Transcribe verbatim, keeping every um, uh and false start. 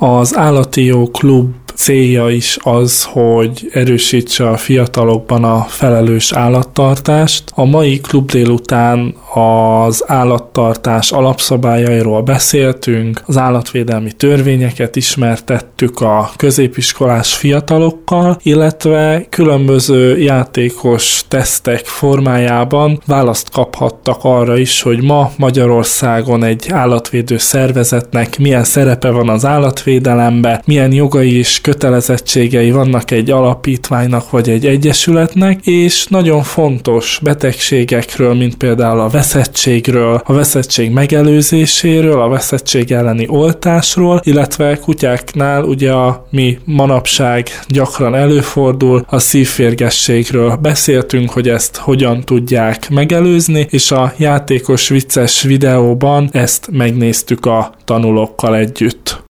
Az Állati Jó Klub célja is az, hogy erősítse a fiatalokban a felelős állattartást. A mai klub délután az állattartás alapszabályairól beszéltünk, az állatvédelmi törvényeket ismertettük a középiskolás fiatalokkal, illetve különböző játékos tesztek formájában választ kaphattak arra is, hogy ma Magyarországon egy állatvédő szervezetnek milyen szerepe van az állatvédelemben, milyen jogai és kötelezettségei vannak egy alapítványnak vagy egy egyesületnek, és nagyon fontos betegségekről, mint például a veszettségről, a veszettség megelőzéséről, a veszettség elleni oltásról, illetve kutyáknál ugye a mi manapság gyakran előfordul, a szívférgességről beszéltünk, hogy ezt hogyan tudják megelőzni, és a játékos vicces videóban ezt megnéztük a tanulókkal együtt.